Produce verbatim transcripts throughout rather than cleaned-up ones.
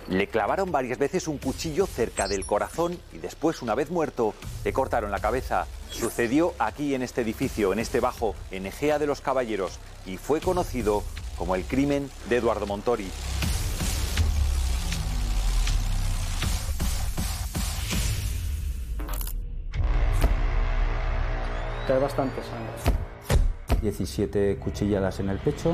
Le clavaron varias veces un cuchillo cerca del corazón y después, una vez muerto, le cortaron la cabeza. Sucedió aquí en este edificio, en este bajo, en Ejea de los Caballeros, y fue conocido como el crimen de Eduardo Montori. Hay bastante sangre. diecisiete cuchilladas en el pecho.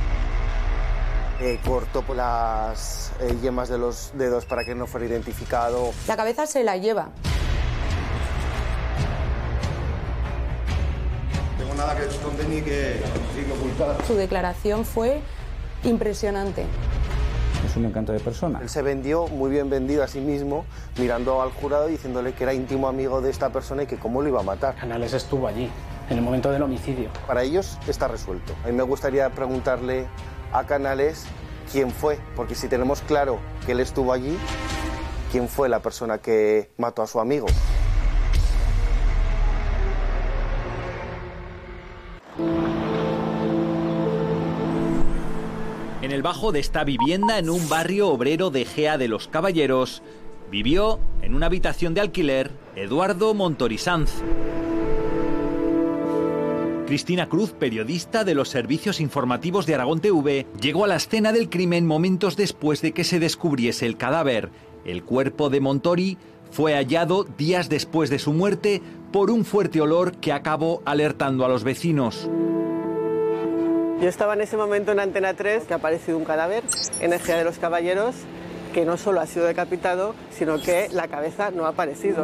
Eh, cortó las eh, yemas de los dedos para que no fuera identificado. La cabeza se la lleva. No tengo nada que esconder ni que, ni que ocultar. Su declaración fue impresionante. Es un encanto de persona. Él se vendió muy bien vendido a sí mismo, mirando al jurado y diciéndole que era íntimo amigo de esta persona y que cómo lo iba a matar. Canales estuvo allí, en el momento del homicidio. Para ellos está resuelto. A mí me gustaría preguntarle a Canales quién fue, porque si tenemos claro que él estuvo allí, ¿quién fue la persona que mató a su amigo? En el bajo de esta vivienda, en un barrio obrero de Ejea de los Caballeros, vivió en una habitación de alquiler Eduardo Montori Sanz. Cristina Cruz, periodista de los servicios informativos de Aragón T V, llegó a la escena del crimen momentos después de que se descubriese el cadáver. El cuerpo de Montori fue hallado días después de su muerte por un fuerte olor que acabó alertando a los vecinos. Yo estaba en ese momento en Antena tres, que ha aparecido un cadáver en Ejea de los Caballeros, que no solo ha sido decapitado, sino que la cabeza no ha aparecido.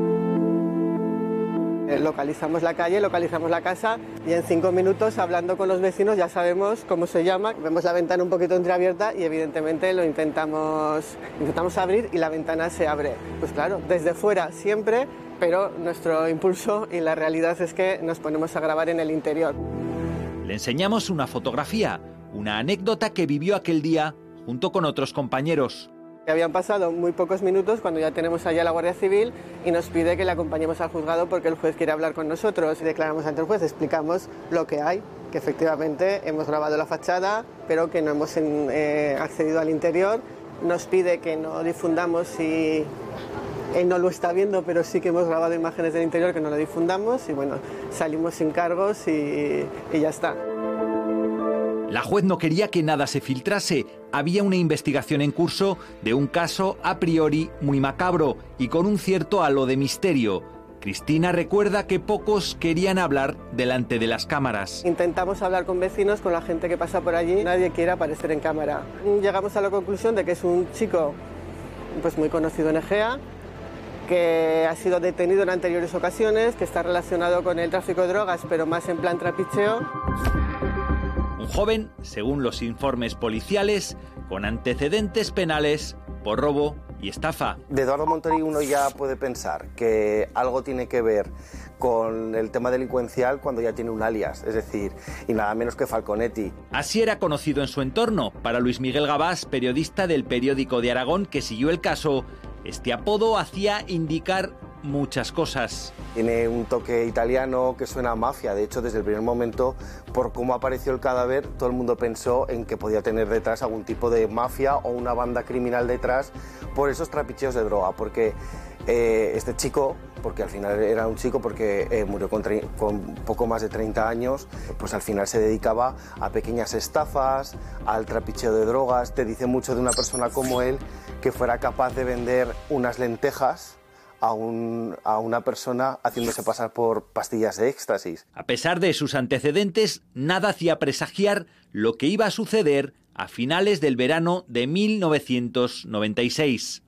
Localizamos la calle, localizamos la casa y en cinco minutos, hablando con los vecinos, ya sabemos cómo se llama. Vemos la ventana un poquito entreabierta y evidentemente lo intentamos, intentamos abrir y la ventana se abre. Pues claro, desde fuera siempre, pero nuestro impulso y la realidad es que nos ponemos a grabar en el interior. Le enseñamos una fotografía, una anécdota que vivió aquel día junto con otros compañeros. Habían pasado muy pocos minutos cuando ya tenemos allá a la Guardia Civil y nos pide que le acompañemos al juzgado porque el juez quiere hablar con nosotros. Y declaramos ante el juez, explicamos lo que hay, que efectivamente hemos grabado la fachada, pero que no hemos eh, accedido al interior. Nos pide que no difundamos si él no lo está viendo, pero sí que hemos grabado imágenes del interior, que no lo difundamos y bueno, salimos sin cargos y, y ya está. La juez no quería que nada se filtrase. Había una investigación en curso de un caso a priori muy macabro y con un cierto halo de misterio. Cristina recuerda que pocos querían hablar delante de las cámaras. Intentamos hablar con vecinos, con la gente que pasa por allí. Nadie quiere aparecer en cámara. Llegamos a la conclusión de que es un chico pues, muy conocido en Ejea, que ha sido detenido en anteriores ocasiones, que está relacionado con el tráfico de drogas, pero más en plan trapicheo. Un joven, según los informes policiales, con antecedentes penales por robo y estafa. De Eduardo Montori uno ya puede pensar que algo tiene que ver con el tema delincuencial cuando ya tiene un alias, es decir, y nada menos que Falconetti. Así era conocido en su entorno. Para Luis Miguel Gabás, periodista del Periódico de Aragón, que siguió el caso, este apodo hacía indicar muchas cosas. Tiene un toque italiano que suena a mafia. De hecho, desde el primer momento, por cómo apareció el cadáver, todo el mundo pensó en que podía tener detrás algún tipo de mafia o una banda criminal detrás por esos trapicheos de droga. Porque eh, este chico, porque al final era un chico porque eh, murió con, con poco más de treinta años, pues al final se dedicaba a pequeñas estafas, al trapicheo de drogas. Te dice mucho de una persona como él que fuera capaz de vender unas lentejas A, un, a una persona haciéndose pasar por pastillas de éxtasis. A pesar de sus antecedentes, nada hacía presagiar lo que iba a suceder a finales del verano de mil novecientos noventa y seis.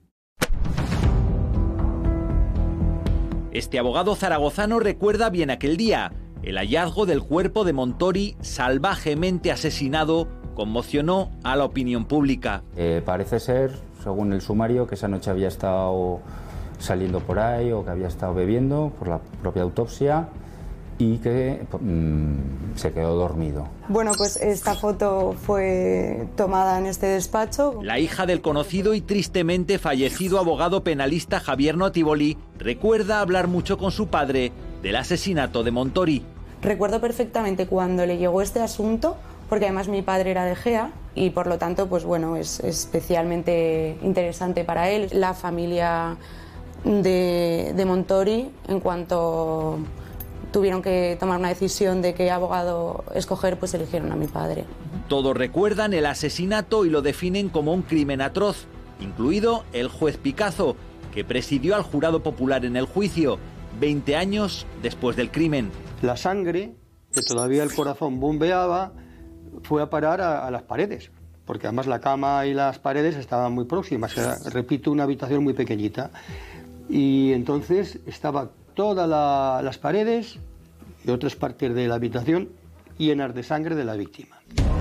Este abogado zaragozano recuerda bien aquel día. El hallazgo del cuerpo de Montori, salvajemente asesinado, conmocionó a la opinión pública. Eh, parece ser, según el sumario, que esa noche había estado saliendo por ahí o que había estado bebiendo por la propia autopsia y que mmm, se quedó dormido. Bueno, pues esta foto fue tomada en este despacho. La hija del conocido y tristemente fallecido abogado penalista Javier Notívoli recuerda hablar mucho con su padre del asesinato de Montori. Recuerdo perfectamente cuando le llegó este asunto, porque además mi padre era de Egea y por lo tanto pues bueno, es especialmente interesante para él. La familia de, de Montori, en cuanto tuvieron que tomar una decisión de qué abogado escoger, pues eligieron a mi padre. Todos recuerdan el asesinato y lo definen como un crimen atroz, incluido el juez Picazo, que presidió al jurado popular en el juicio, veinte años después del crimen. La sangre, que todavía el corazón bombeaba, fue a parar a, a las paredes, porque además la cama y las paredes estaban muy próximas. Era, repito, una habitación muy pequeñita. Y entonces estaba todas la, las paredes y otras partes de la habitación llenas de sangre de la víctima.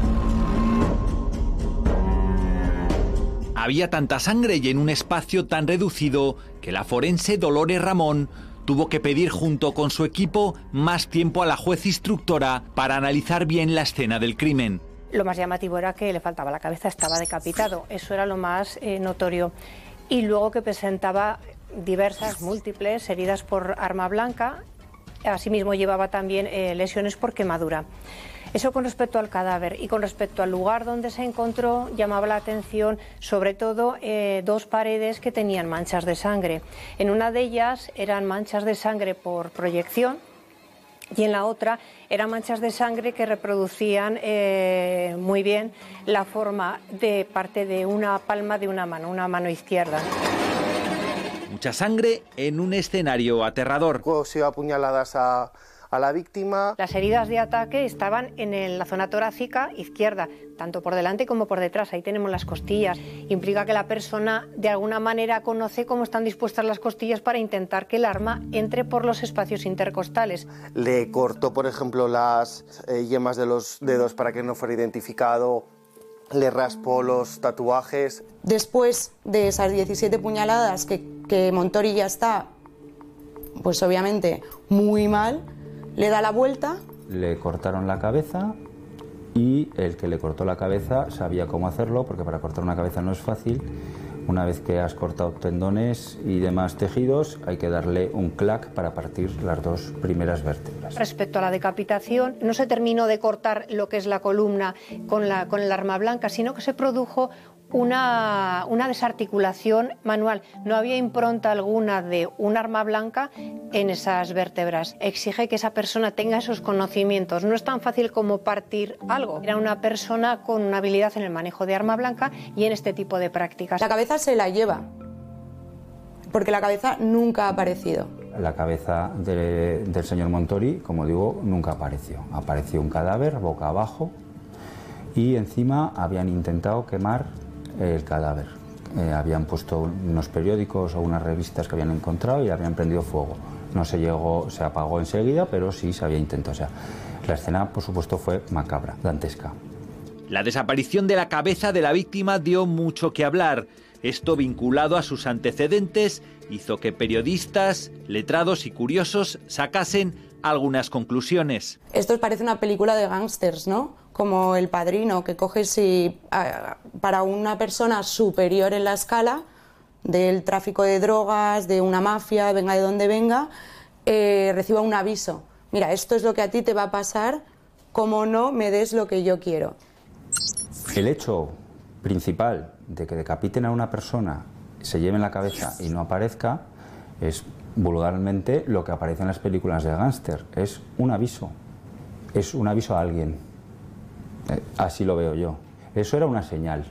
Había tanta sangre y en un espacio tan reducido que la forense Dolores Ramón tuvo que pedir junto con su equipo más tiempo a la juez instructora para analizar bien la escena del crimen. Lo más llamativo era que le faltaba la cabeza, estaba decapitado, eso era lo más eh, notorio. Y luego que presentaba diversas, múltiples heridas por arma blanca, asimismo llevaba también eh, lesiones por quemadura. Eso con respecto al cadáver, y con respecto al lugar donde se encontró llamaba la atención sobre todo eh, dos paredes que tenían manchas de sangre. En una de ellas eran manchas de sangre por proyección y en la otra eran manchas de sangre que reproducían eh, muy bien la forma de parte de una palma de una mano, una mano izquierda. Mucha sangre en un escenario aterrador. Se iba apuñaladas a... a la víctima. Las heridas de ataque estaban en la zona torácica izquierda, tanto por delante como por detrás. Ahí tenemos las costillas. Implica que la persona de alguna manera conoce cómo están dispuestas las costillas para intentar que el arma entre por los espacios intercostales. Le cortó, por ejemplo, las eh, yemas de los dedos para que no fuera identificado. Le raspó los tatuajes. Después de esas diecisiete puñaladas que, que Montori ya está, pues obviamente muy mal, le da la vuelta. Le cortaron la cabeza y el que le cortó la cabeza sabía cómo hacerlo, porque para cortar una cabeza no es fácil. Una vez que has cortado tendones y demás tejidos, hay que darle un clac para partir las dos primeras vértebras. Respecto a la decapitación, no se terminó de cortar lo que es la columna con, la, con el arma blanca, sino que se produjo una, una desarticulación manual. No había impronta alguna de un arma blanca en esas vértebras. Exige que esa persona tenga esos conocimientos. No es tan fácil como partir algo. Era una persona con una habilidad en el manejo de arma blanca y en este tipo de prácticas. La cabeza se la lleva, porque la cabeza nunca ha aparecido. La cabeza de, del señor Montori, como digo, nunca apareció. Apareció un cadáver boca abajo y encima habían intentado quemar el cadáver. Eh, habían puesto unos periódicos o unas revistas que habían encontrado y habían prendido fuego. No se llegó, se apagó enseguida, pero sí se había intentado. O sea, la escena, por supuesto, fue macabra, dantesca. La desaparición de la cabeza de la víctima dio mucho que hablar. Esto, vinculado a sus antecedentes, hizo que periodistas, letrados y curiosos sacasen algunas conclusiones. Esto parece una película de gángsters, ¿no? Como El Padrino, que coges y a, para una persona superior en la escala del tráfico de drogas, de una mafia, venga de donde venga, eh, reciba un aviso. Mira, esto es lo que a ti te va a pasar, como no me des lo que yo quiero. El hecho principal de que decapiten a una persona, se lleven la cabeza y no aparezca, es vulgarmente lo que aparece en las películas de gángster. Es un aviso, es un aviso a alguien. Eh, así lo veo yo. Eso era una señal.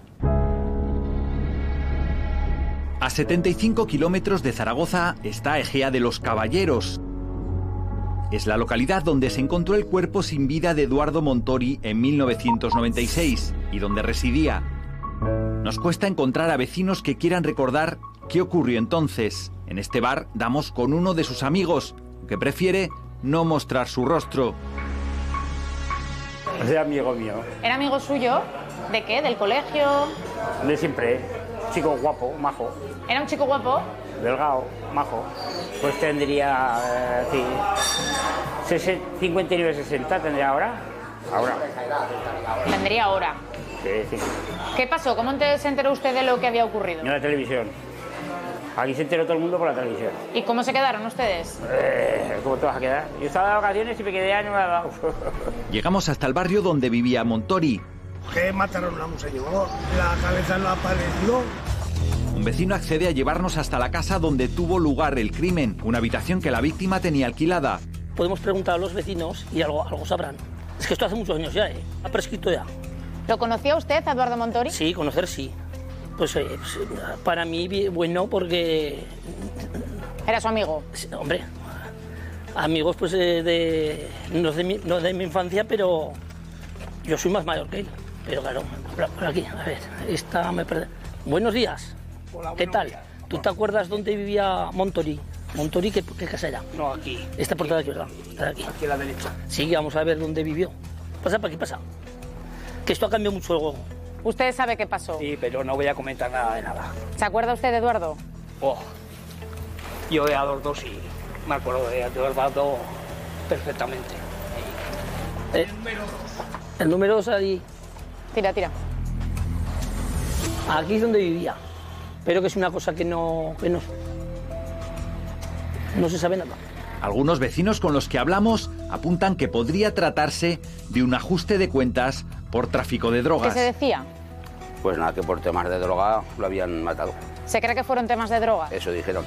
A setenta y cinco kilómetros de Zaragoza está Egea de los Caballeros. Es la localidad donde se encontró el cuerpo sin vida de Eduardo Montori en mil novecientos noventa y seis y donde residía. Nos cuesta encontrar a vecinos que quieran recordar qué ocurrió entonces. En este bar damos con uno de sus amigos, que prefiere no mostrar su rostro. Era amigo mío. ¿Era amigo suyo? ¿De qué? ¿Del colegio? De siempre. Chico guapo, majo. ¿Era un chico guapo? Delgado, majo. Pues tendría, eh, sí, cincuenta y nueve, sesenta tendría ahora. Ahora. Tendría ahora. Sí, sí. ¿Qué pasó? ¿Cómo se enteró usted de lo que había ocurrido? En la televisión. Aquí se enteró todo el mundo por la televisión. ¿Y cómo se quedaron ustedes? Eh, ¿Cómo te vas a quedar? Yo estaba de vacaciones y me quedé año dado. Llegamos hasta el barrio donde vivía Montori. Que mataron a un señor, la cabeza no apareció. Un vecino accede a llevarnos hasta la casa donde tuvo lugar el crimen, una habitación que la víctima tenía alquilada. Podemos preguntar a los vecinos y algo, algo sabrán. Es que esto hace muchos años ya, ¿eh? Ha prescrito ya. ¿Lo conocía usted, Eduardo Montori? Sí, conocer sí. Pues, eh, pues para mí, bueno, porque... ¿Era su amigo? Sí, hombre, amigos pues eh, de... No de, mi, no de mi infancia, pero yo soy más mayor que él. Pero claro, por aquí, a ver, esta me perdí. Buenos días. Hola, ¿Qué tal? días. ¿Tú te acuerdas dónde vivía Montori? ¿Montori qué, qué casa era? No, aquí. Esta puerta de aquí, ¿verdad? Esta de aquí. Aquí a la derecha. Sí, vamos a ver dónde vivió. Pasa para aquí, pasa. Que esto ha cambiado mucho luego. ¿Usted sabe qué pasó? Sí, pero no voy a comentar nada de nada. ¿Se acuerda usted de Eduardo? Oh, yo de Eduardo sí, me acuerdo de Eduardo perfectamente. Eh, el número dos ahí. Tira, tira. Aquí es donde vivía. Pero que es una cosa que no, que no, no se sabe nada. Algunos vecinos con los que hablamos apuntan que podría tratarse de un ajuste de cuentas por tráfico de drogas. ¿Qué se decía? Pues nada, que por temas de droga lo habían matado. ¿Se cree que fueron temas de drogas? Eso dijeron.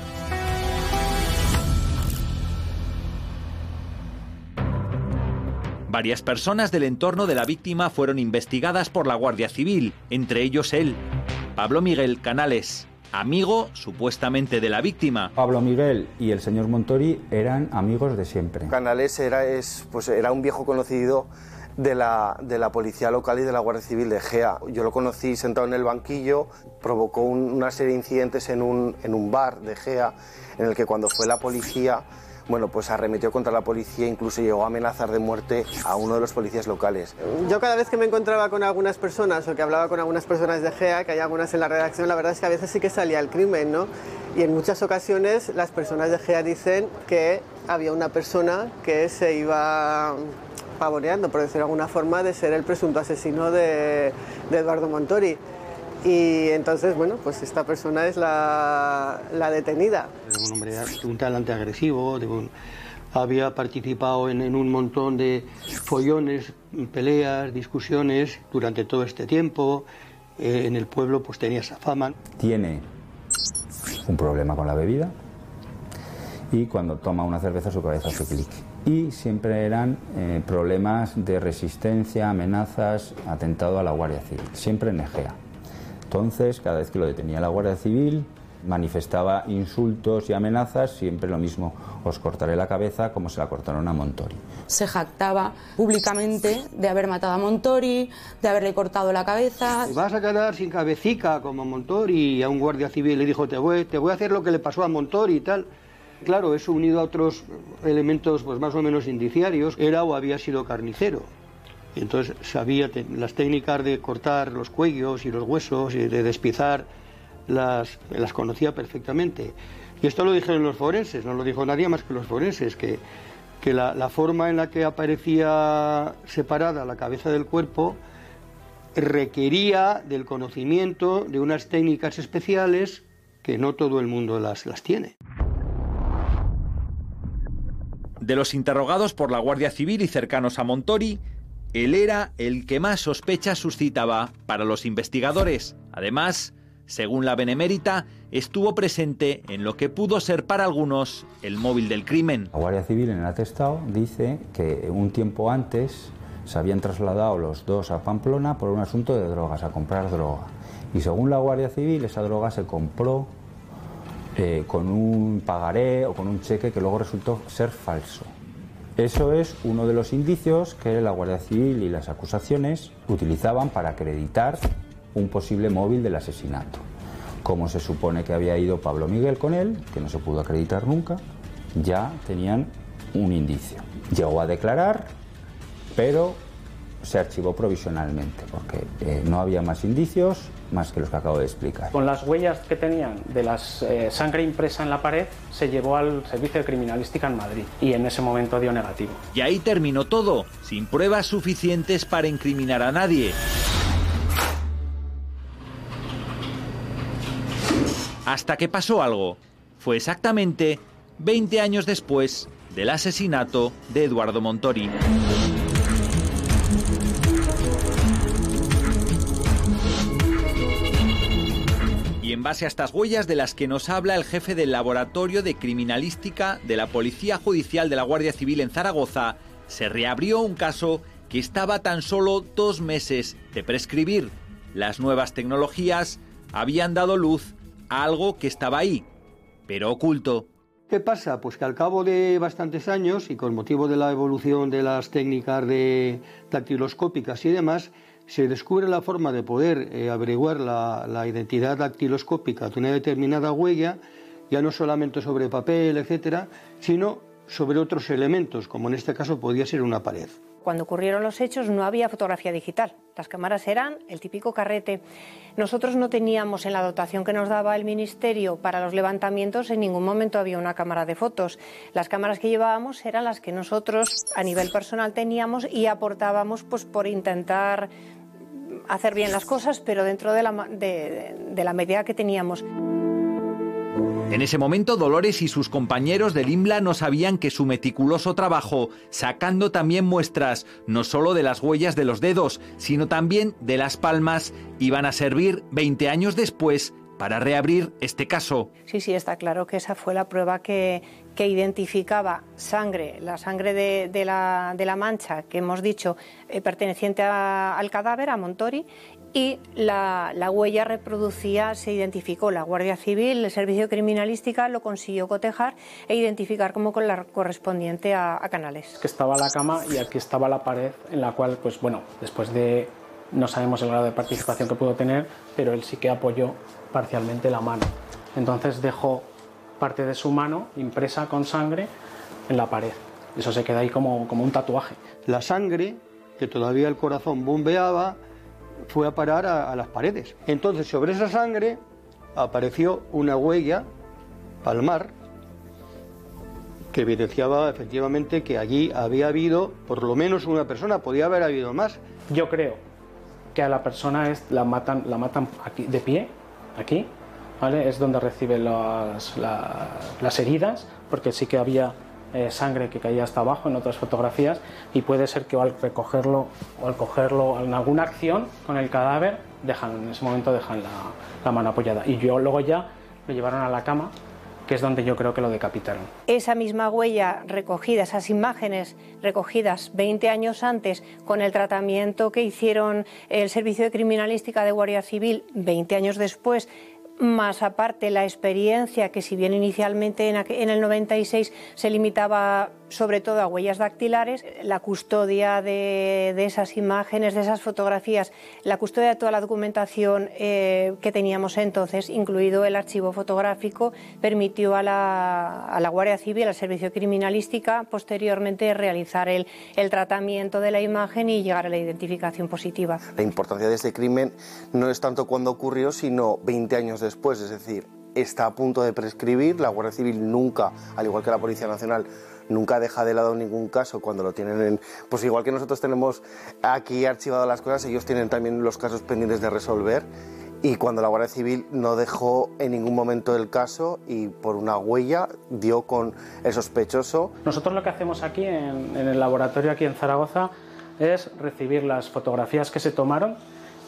Varias personas del entorno de la víctima fueron investigadas por la Guardia Civil, entre ellos él, Pablo Miguel Canales, amigo supuestamente de la víctima. Pablo Miguel y el señor Montori eran amigos de siempre. Canales era, es, pues era un viejo conocido de la, de la policía local y de la Guardia Civil de Gea. Yo lo conocí sentado en el banquillo, provocó un, una serie de incidentes en un, en un bar de Gea, en el que cuando fue la policía, bueno, pues arremetió contra la policía, incluso llegó a amenazar de muerte a uno de los policías locales. Yo cada vez que me encontraba con algunas personas o que hablaba con algunas personas de Gea, que hay algunas en la redacción, la verdad es que a veces sí que salía el crimen, ¿no? Y en muchas ocasiones las personas de Gea dicen que había una persona que se iba pavoneando, por decirlo de alguna forma, de ser el presunto asesino de, de Eduardo Montori. Y entonces, bueno, pues esta persona es la, la detenida. Un hombre un talante agresivo, de un, había participado en, en un montón de follones, peleas, discusiones durante todo este tiempo. Eh, en el pueblo pues tenía esa fama. Tiene un problema con la bebida y cuando toma una cerveza su cabeza hace clic. Y siempre eran eh, problemas de resistencia, amenazas, atentado a la Guardia Civil, siempre en Egea. Entonces, cada vez que lo detenía la Guardia Civil, manifestaba insultos y amenazas, siempre lo mismo, os cortaré la cabeza como se la cortaron a Montori. Se jactaba públicamente de haber matado a Montori, de haberle cortado la cabeza. Te vas a quedar sin cabecica como Montori, y a un guardia civil le dijo, te voy, te voy a hacer lo que le pasó a Montori y tal. Claro, eso unido a otros elementos pues más o menos indiciarios, era o había sido carnicero. Y entonces sabía te, las técnicas de cortar los cuellos y los huesos y de despiezar, las, las conocía perfectamente. Y esto lo dijeron los forenses, no lo dijo nadie más que los forenses, que, que la, la forma en la que aparecía separada la cabeza del cuerpo requería del conocimiento de unas técnicas especiales que no todo el mundo las, las tiene. De los interrogados por la Guardia Civil y cercanos a Montori, él era el que más sospechas suscitaba para los investigadores. Además, según la Benemérita, estuvo presente en lo que pudo ser para algunos el móvil del crimen. La Guardia Civil en el atestado dice que un tiempo antes se habían trasladado los dos a Pamplona por un asunto de drogas, a comprar droga. Y según la Guardia Civil, esa droga se compró eh, con un pagaré o con un cheque que luego resultó ser falso. Eso es uno de los indicios que la Guardia Civil y las acusaciones utilizaban para acreditar un posible móvil del asesinato. Como se supone que había ido Pablo Miguel con él, que no se pudo acreditar nunca, ya tenían un indicio. Llegó a declarar, pero se archivó provisionalmente, porque eh, no había más indicios más que los que acabo de explicar. Con las huellas que tenían de la eh, sangre impresa en la pared, se llevó al Servicio de Criminalística en Madrid y en ese momento dio negativo. Y ahí terminó todo, sin pruebas suficientes para incriminar a nadie. Hasta que pasó algo. Fue exactamente veinte años después del asesinato de Eduardo Montori. Y en base a estas huellas de las que nos habla el jefe del Laboratorio de Criminalística de la Policía Judicial de la Guardia Civil en Zaragoza, se reabrió un caso que estaba a tan solo dos meses de prescribir. Las nuevas tecnologías habían dado luz a algo que estaba ahí, pero oculto. ¿Qué pasa? Pues que al cabo de bastantes años y con motivo de la evolución de las técnicas de dactiloscópicas y demás, se descubre la forma de poder eh, averiguar la, la identidad dactiloscópica de una determinada huella, ya no solamente sobre papel, etcétera, sino sobre otros elementos, como en este caso podía ser una pared. Cuando ocurrieron los hechos no había fotografía digital, las cámaras eran el típico carrete. Nosotros no teníamos en la dotación que nos daba el Ministerio para los levantamientos, en ningún momento había una cámara de fotos. Las cámaras que llevábamos eran las que nosotros a nivel personal teníamos y aportábamos pues, por intentar hacer bien las cosas, pero dentro de la, de, de la medida que teníamos. En ese momento, Dolores y sus compañeros del IMLA no sabían que su meticuloso trabajo, sacando también muestras no solo de las huellas de los dedos, sino también de las palmas, iban a servir veinte años después para reabrir este caso. Sí, sí, está claro que esa fue la prueba que, que identificaba sangre, la sangre de, de, la, de la mancha que hemos dicho eh, perteneciente a, al cadáver, a Montori, y la, la huella reproducía, se identificó. La Guardia Civil, el Servicio de Criminalística lo consiguió cotejar e identificar como con la correspondiente a, a Canales. Que estaba la cama y aquí estaba la pared en la cual, pues bueno, después de, no sabemos el grado de participación que pudo tener, pero él sí que apoyó parcialmente la mano. Entonces dejó parte de su mano impresa con sangre en la pared. Eso se queda ahí como, como un tatuaje. La sangre, que todavía el corazón bombeaba, fue a parar a, a las paredes. Entonces, sobre esa sangre apareció una huella palmar que evidenciaba efectivamente que allí había habido por lo menos una persona, podía haber habido más. Yo creo que a la persona es, la matan, la matan aquí, de pie, aquí, ¿vale? Es donde recibe las, la, las heridas, porque sí que había eh, sangre que caía hasta abajo en otras fotografías, y puede ser que al recogerlo o al cogerlo en alguna acción con el cadáver, dejan, en ese momento dejan la, la mano apoyada. Y yo luego ya lo llevaron a la cama, que es donde yo creo que lo decapitaron. Esa misma huella recogida, esas imágenes recogidas veinte años antes con el tratamiento que hicieron el Servicio de Criminalística de Guardia Civil veinte años después, más aparte la experiencia que si bien inicialmente en el noventa y seis se limitaba sobre todo a huellas dactilares, la custodia de, de esas imágenes, de esas fotografías, la custodia de toda la documentación eh, que teníamos entonces, incluido el archivo fotográfico, permitió a la, a la Guardia Civil, al Servicio de Criminalística, posteriormente realizar el, el tratamiento de la imagen y llegar a la identificación positiva. La importancia de este crimen no es tanto cuando ocurrió, sino veinte años después, es decir, está a punto de prescribir. La Guardia Civil nunca, al igual que la Policía Nacional, nunca deja de lado ningún caso cuando lo tienen en... Pues igual que nosotros tenemos aquí archivado las cosas, ellos tienen también los casos pendientes de resolver, y cuando la Guardia Civil no dejó en ningún momento el caso y por una huella dio con el sospechoso. Nosotros lo que hacemos aquí en, en el laboratorio aquí en Zaragoza es recibir las fotografías que se tomaron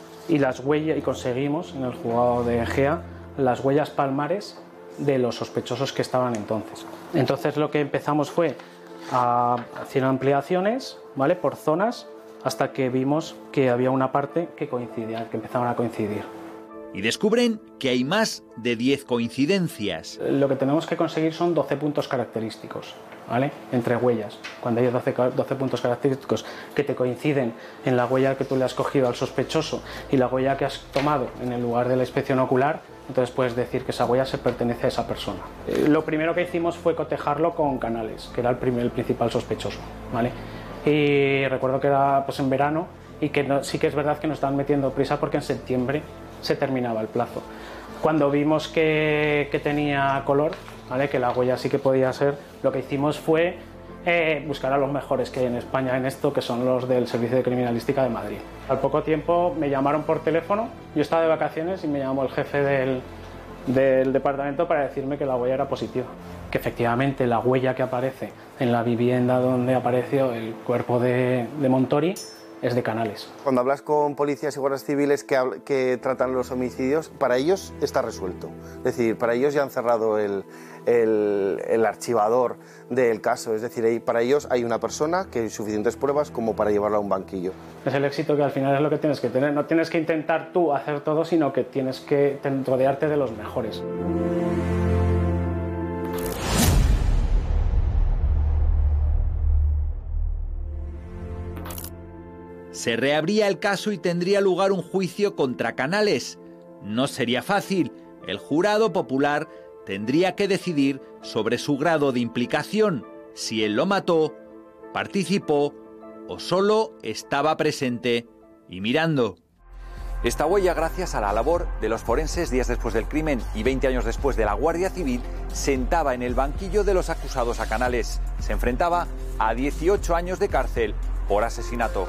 y las huellas, y conseguimos en el juzgado de Egea las huellas palmares de los sospechosos que estaban entonces. Entonces lo que empezamos fue a hacer ampliaciones, ¿vale?, por zonas, hasta que vimos que había una parte que coincidía, que empezaban a coincidir. Y descubren que hay más de diez coincidencias. Lo que tenemos que conseguir son doce puntos característicos, ¿vale?, entre huellas. Cuando hay doce, doce puntos característicos que te coinciden en la huella que tú le has cogido al sospechoso y la huella que has tomado en el lugar de la inspección ocular, entonces puedes decir que esa huella se pertenece a esa persona. Eh, lo primero que hicimos fue cotejarlo con Canales, que era el, primer, el principal sospechoso, ¿vale? Y recuerdo que era pues en verano y que no, sí que es verdad que nos estaban metiendo prisa porque en septiembre se terminaba el plazo. Cuando vimos que, que tenía color, ¿vale?, que la huella sí que podía ser, lo que hicimos fue eh, buscar a los mejores que hay en España en esto, que son los del Servicio de Criminalística de Madrid. Al poco tiempo me llamaron por teléfono, yo estaba de vacaciones y me llamó el jefe del, del departamento para decirme que la huella era positiva, que efectivamente la huella que aparece en la vivienda donde apareció el cuerpo de, de Montori es de Canales. Cuando hablas con policías y guardias civiles que, que tratan los homicidios, para ellos está resuelto. Es decir, para ellos ya han cerrado el, el, el archivador del caso. Es decir, para ellos hay una persona que hay suficientes pruebas como para llevarla a un banquillo. Es el éxito que al final es lo que tienes que tener. No tienes que intentar tú hacer todo, sino que tienes que rodearte de los mejores. Se reabría el caso y tendría lugar un juicio contra Canales. No sería fácil. El jurado popular tendría que decidir sobre su grado de implicación, si él lo mató, participó o solo estaba presente y mirando. Esta huella, gracias a la labor de los forenses días después del crimen y veinte años después de la Guardia Civil, sentaba en el banquillo de los acusados a Canales. Se enfrentaba a dieciocho años de cárcel por asesinato.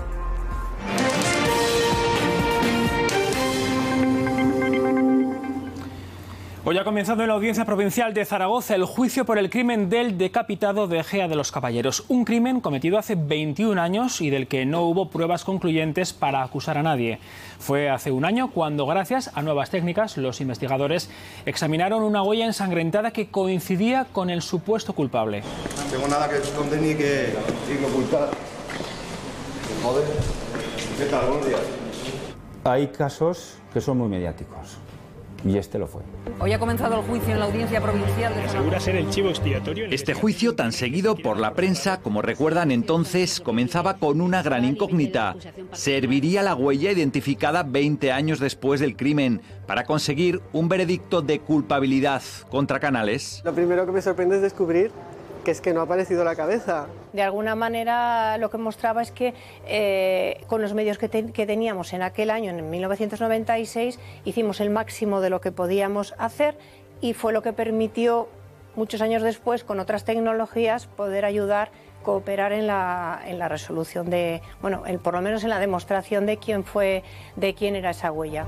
Hoy ha comenzado en la Audiencia Provincial de Zaragoza el juicio por el crimen del decapitado de Egea de los Caballeros. Un crimen cometido hace veintiún años y del que no hubo pruebas concluyentes para acusar a nadie. Fue hace un año cuando, gracias a nuevas técnicas, los investigadores examinaron una huella ensangrentada que coincidía con el supuesto culpable. No tengo nada que esconder ni que, ni que ocultar. Joder. ¿Qué tal? Buenos días. Hay casos que son muy mediáticos. Y este lo fue. Hoy ha comenzado el juicio en la Audiencia Provincial de Asegura ser el chivo expiatorio. Este juicio, tan seguido por la prensa, como recuerdan entonces, comenzaba con una gran incógnita. ¿Serviría la huella identificada veinte años después del crimen para conseguir un veredicto de culpabilidad contra Canales? Lo primero que me sorprende es descubrir que es que no ha aparecido la cabeza. De alguna manera lo que mostraba es que eh, con los medios que, te, que teníamos en aquel año, en mil novecientos noventa y seis, hicimos el máximo de lo que podíamos hacer y fue lo que permitió, muchos años después, con otras tecnologías, poder ayudar, cooperar en la, en la resolución de, bueno, el, por lo menos en la demostración de quién fue, de quién era esa huella.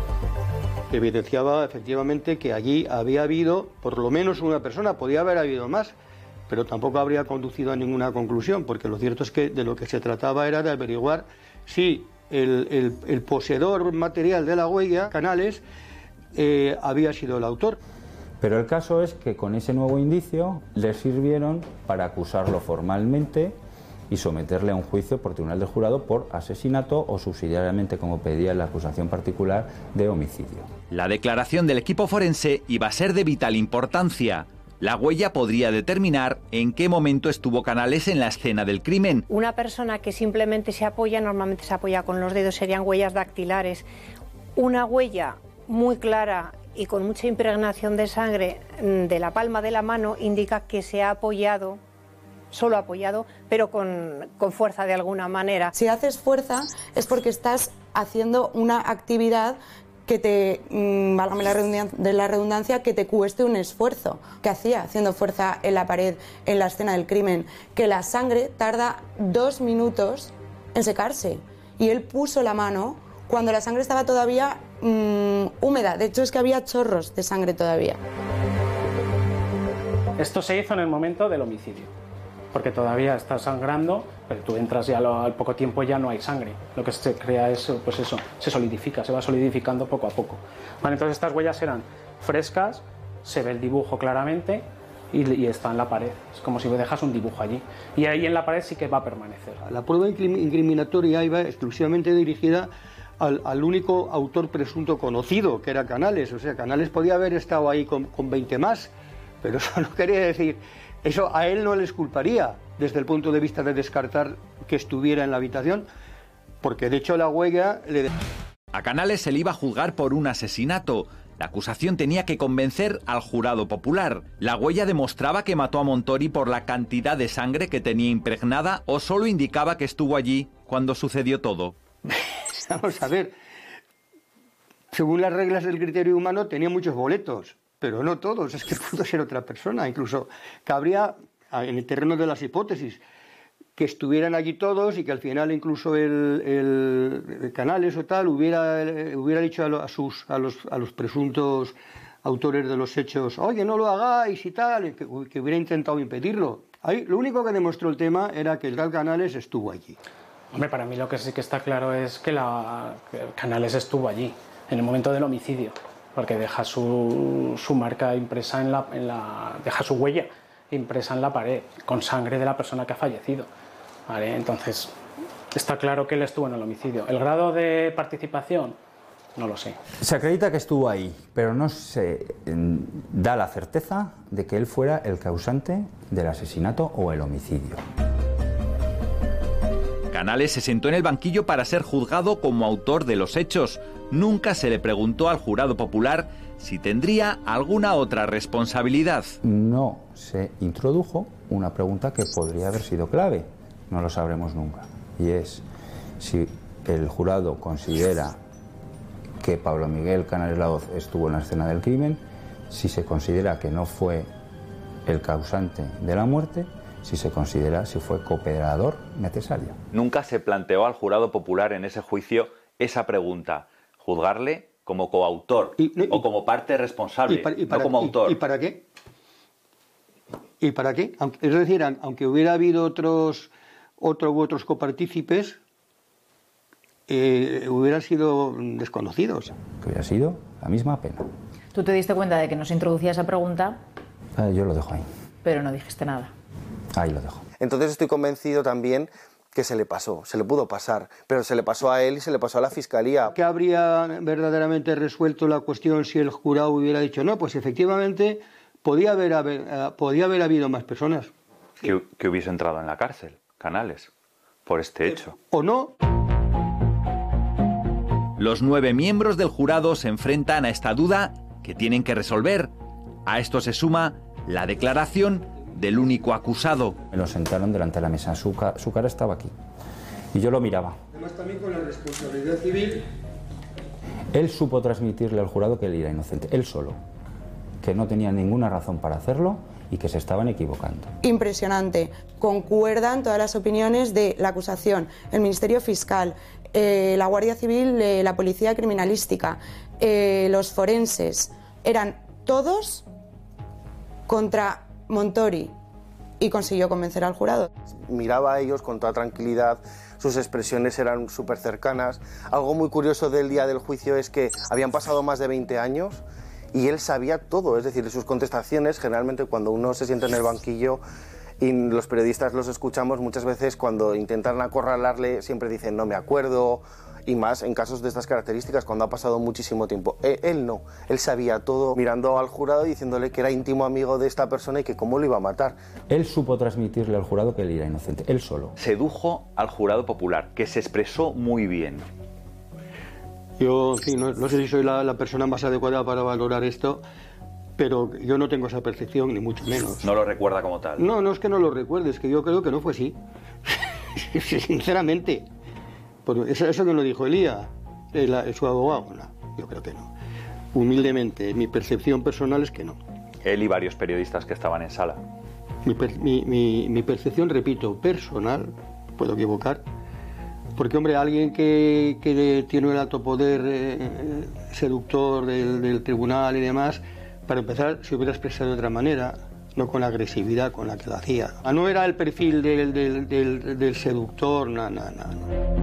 Evidenciaba efectivamente que allí había habido por lo menos una persona, podía haber habido más, pero tampoco habría conducido a ninguna conclusión, porque lo cierto es que de lo que se trataba era de averiguar si el, el, el poseedor material de la huella, Canales, eh, había sido el autor. Pero el caso es que con ese nuevo indicio le sirvieron para acusarlo formalmente y someterle a un juicio por tribunal del jurado por asesinato o subsidiariamente, como pedía la acusación particular, de homicidio. La declaración del equipo forense iba a ser de vital importancia. La huella podría determinar en qué momento estuvo Canales en la escena del crimen. Una persona que simplemente se apoya, normalmente se apoya con los dedos, serían huellas dactilares. Una huella muy clara y con mucha impregnación de sangre de la palma de la mano indica que se ha apoyado, solo apoyado, pero con, con fuerza de alguna manera. Si haces fuerza es porque estás haciendo una actividad que te, mmm, válgame la redundancia, de la redundancia, que te cueste un esfuerzo. ¿Qué hacía haciendo fuerza en la pared, en la escena del crimen? Que la sangre tarda dos minutos en secarse. Y él puso la mano cuando la sangre estaba todavía mmm, húmeda. De hecho, es que había chorros de sangre todavía. Esto se hizo en el momento del homicidio, porque todavía está sangrando, pero tú entras y al poco tiempo ya no hay sangre. Lo que se crea es, pues eso, se solidifica, se va solidificando poco a poco. Vale, entonces estas huellas eran frescas, se ve el dibujo claramente y, y está en la pared. Es como si dejas un dibujo allí. Y ahí en la pared sí que va a permanecer. La prueba incriminatoria iba exclusivamente dirigida al, al único autor presunto conocido, que era Canales. O sea, Canales podía haber estado ahí con, con veinte más, pero eso no quería decir... Eso a él no les culparía desde el punto de vista de descartar que estuviera en la habitación, porque de hecho la huella le... A Canales se le iba a juzgar por un asesinato. La acusación tenía que convencer al jurado popular. La huella demostraba que mató a Montori por la cantidad de sangre que tenía impregnada o solo indicaba que estuvo allí cuando sucedió todo. Vamos a ver, según las reglas del criterio humano tenía muchos boletos, pero no todos, es que pudo ser otra persona. Incluso cabría, en el terreno de las hipótesis, que estuvieran allí todos y que al final incluso el, el, el Canales o tal hubiera, hubiera dicho a, lo, a, sus, a, los, a los presuntos autores de los hechos, oye, no lo hagáis y tal, que, que hubiera intentado impedirlo. Ahí, lo único que demostró el tema era que el tal Canales estuvo allí. Hombre, para mí lo que sí que está claro es que, la, que Canales estuvo allí, en el momento del homicidio, porque deja su, su marca impresa en la, en la... deja su huella impresa en la pared, con sangre de la persona que ha fallecido. ¿Vale? Entonces, está claro que él estuvo en el homicidio. ¿El grado de participación? No lo sé. Se acredita que estuvo ahí, pero no se da la certeza de que él fuera el causante del asesinato o el homicidio. Canales se sentó en el banquillo para ser juzgado como autor de los hechos. Nunca se le preguntó al jurado popular si tendría alguna otra responsabilidad. No se introdujo una pregunta que podría haber sido clave, no lo sabremos nunca, y es si el jurado considera que Pablo Miguel Canales Laoz estuvo en la escena del crimen, si se considera que no fue el causante de la muerte, si se considera si fue cooperador necesario. Nunca se planteó al jurado popular en ese juicio esa pregunta, juzgarle como coautor y, y, o como parte responsable, y para, y para, no como autor. ¿Y, y para qué? ¿Y para qué? Es decir, aunque hubiera habido otros, otro u otros copartícipes, eh, hubieran sido desconocidos. Que hubiera sido la misma pena. ¿Tú te diste cuenta de que no se introducía esa pregunta? Eh, yo lo dejo ahí. Pero no dijiste nada. Ahí lo dejo. Entonces estoy convencido también que se le pasó, se le pudo pasar, pero se le pasó a él y se le pasó a la Fiscalía. ¿Qué habría verdaderamente resuelto la cuestión si el jurado hubiera dicho no? Pues efectivamente podía haber, haber, uh, podía haber habido más personas. Que, que hubiese entrado en la cárcel, Canales, por este hecho. ¿O no? Los nueve miembros del jurado se enfrentan a esta duda que tienen que resolver. A esto se suma la declaración del único acusado. Me lo sentaron delante de la mesa, su, ca su cara estaba aquí y yo lo miraba. Además también con la responsabilidad civil. Él supo transmitirle al jurado que él era inocente, él solo, que no tenía ninguna razón para hacerlo y que se estaban equivocando. Impresionante, concuerdan todas las opiniones de la acusación, el Ministerio Fiscal, eh, la Guardia Civil, eh, la Policía Criminalística, eh, los forenses, eran todos contra Montori, y consiguió convencer al jurado. Miraba a ellos con toda tranquilidad, sus expresiones eran súper cercanas. Algo muy curioso del día del juicio es que habían pasado más de veinte años y él sabía todo, es decir, sus contestaciones, generalmente cuando uno se sienta en el banquillo y los periodistas los escuchamos, muchas veces cuando intentan acorralarle siempre dicen no me acuerdo, y más en casos de estas características cuando ha pasado muchísimo tiempo. Él, él no, él sabía todo, mirando al jurado y diciéndole que era íntimo amigo de esta persona y que cómo lo iba a matar. Él supo transmitirle al jurado que él era inocente, él solo. Sedujo al jurado popular, que se expresó muy bien. Yo, en fin, no, no sé si soy la, la persona más adecuada para valorar esto, pero yo no tengo esa percepción, ni mucho menos. ¿No lo recuerda como tal? No, no es que no lo recuerde, es que yo creo que no fue así. Sinceramente. Eso, eso que lo dijo Elía, el, su abogado, no, yo creo que no. Humildemente, mi percepción personal es que no. Él y varios periodistas que estaban en sala. Mi, per, mi, mi, mi percepción, repito, personal, puedo equivocar, porque, hombre, alguien que, que tiene el alto poder eh, seductor del, del tribunal y demás, para empezar, se hubiera expresado de otra manera, no con la agresividad con la que lo hacía. No era el perfil del, del, del, del seductor, nada, nada, nada.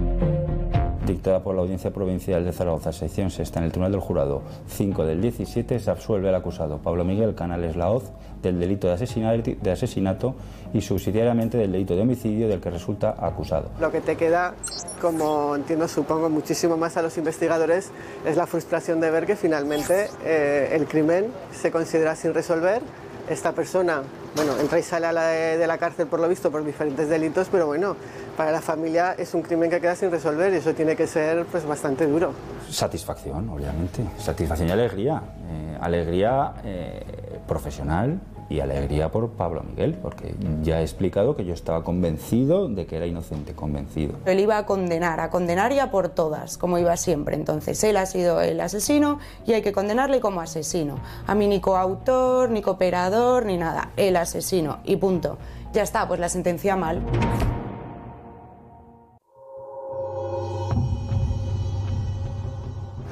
Dictada por la Audiencia Provincial de Zaragoza, sección sexta, en el Tribunal del Jurado cinco del diecisiete, se absuelve al acusado Pablo Miguel Canales Laoz del delito de asesinato, de asesinato y subsidiariamente del delito de homicidio del que resulta acusado. Lo que te queda, como entiendo, supongo, muchísimo más a los investigadores, es la frustración de ver que finalmente eh, el crimen se considera sin resolver. Esta persona, bueno, entra y sale a la de, de la cárcel por lo visto por diferentes delitos, pero bueno, para la familia es un crimen que queda sin resolver y eso tiene que ser pues bastante duro. Satisfacción, obviamente, satisfacción y alegría, eh, alegría eh, profesional y alegría por Pablo Miguel, porque ya he explicado que yo estaba convencido de que era inocente, convencido. Él iba a condenar, a condenar y a por todas, como iba siempre. Entonces, él ha sido el asesino y hay que condenarle como asesino. A mí ni coautor, ni cooperador, ni nada. El asesino y punto. Ya está, pues la sentencia mal.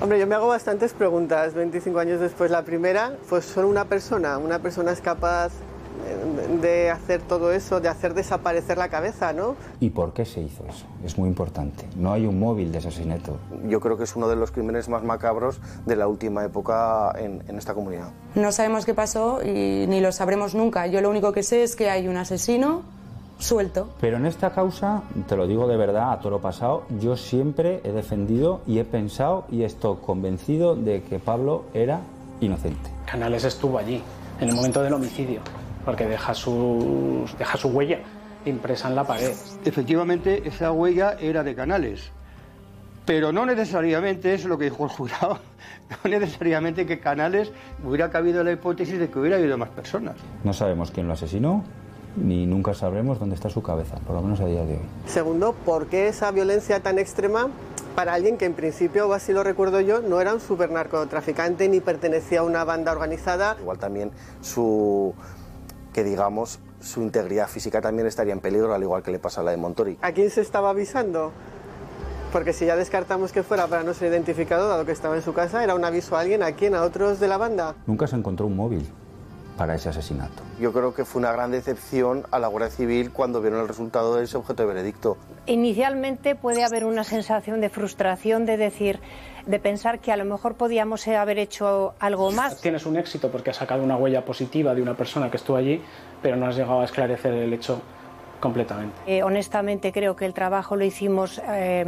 Hombre, yo me hago bastantes preguntas veinticinco años después. La primera, pues solo una persona, una persona es capaz de hacer todo eso, de hacer desaparecer la cabeza, ¿no? ¿Y por qué se hizo eso? Es muy importante. No hay un móvil de asesinato. Yo creo que es uno de los crímenes más macabros de la última época en, en esta comunidad. No sabemos qué pasó y ni lo sabremos nunca. Yo lo único que sé es que hay un asesino suelto. Pero en esta causa, te lo digo de verdad, a toro pasado, yo siempre he defendido y he pensado y estoy convencido de que Pablo era inocente. Canales estuvo allí, en el momento del homicidio, porque deja su, deja su huella impresa en la pared. Efectivamente, esa huella era de Canales, pero no necesariamente, es lo que dijo el jurado, no necesariamente que Canales hubiera cabido la hipótesis de que hubiera habido más personas. No sabemos quién lo asesinó, ni nunca sabremos dónde está su cabeza, por lo menos a día de hoy. Segundo, ¿por qué esa violencia tan extrema para alguien que en principio, o así lo recuerdo yo, no era un supernarcotraficante ni pertenecía a una banda organizada? Igual también su, que digamos, su integridad física también estaría en peligro, al igual que le pasa a la de Montori. ¿A quién se estaba avisando? Porque si ya descartamos que fuera para no ser identificado, dado que estaba en su casa, ¿era un aviso a alguien? ¿A quién? ¿A otros de la banda? Nunca se encontró un móvil para ese asesinato. Yo creo que fue una gran decepción a la Guardia Civil cuando vieron el resultado de ese objeto de veredicto. Inicialmente puede haber una sensación de frustración, de decir, de pensar que a lo mejor podíamos haber hecho algo más. Tienes un éxito porque has sacado una huella positiva de una persona que estuvo allí, pero no has llegado a esclarecer el hecho completamente. Eh, honestamente creo que el trabajo lo hicimos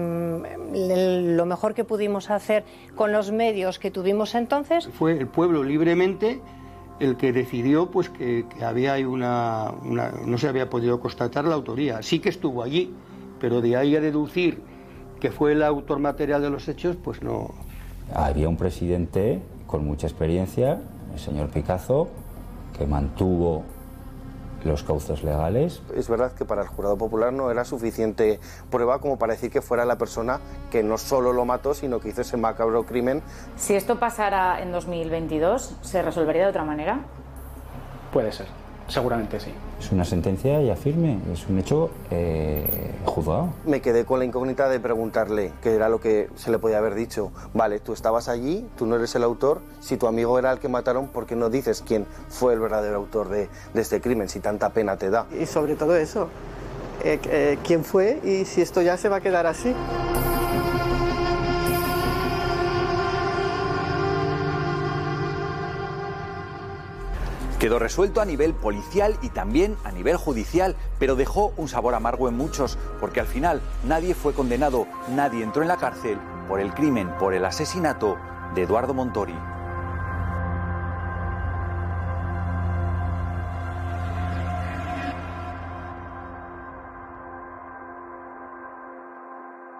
eh, lo mejor que pudimos hacer con los medios que tuvimos entonces. Fue el pueblo libremente el que decidió pues que, que había una, una, no se había podido constatar la autoría. Sí que estuvo allí, pero de ahí a deducir que fue el autor material de los hechos, pues no. Había un presidente con mucha experiencia, el señor Picazo, que mantuvo los cauces legales. Es verdad que para el jurado popular no era suficiente prueba como para decir que fuera la persona que no solo lo mató, sino que hizo ese macabro crimen. Si esto pasara en dos mil veintidós, ¿se resolvería de otra manera? Puede ser, seguramente sí. Es una sentencia ya firme, es un hecho eh, juzgado. Me quedé con la incógnita de preguntarle, que era lo que se le podía haber dicho. Vale, tú estabas allí, tú no eres el autor, si tu amigo era el que mataron, ¿por qué no dices quién fue el verdadero autor de, de este crimen, si tanta pena te da? Y sobre todo eso, eh, eh, ¿quién fue y si esto ya se va a quedar así? Quedó resuelto a nivel policial y también a nivel judicial, pero dejó un sabor amargo en muchos, porque al final nadie fue condenado, nadie entró en la cárcel por el crimen, por el asesinato de Eduardo Montori.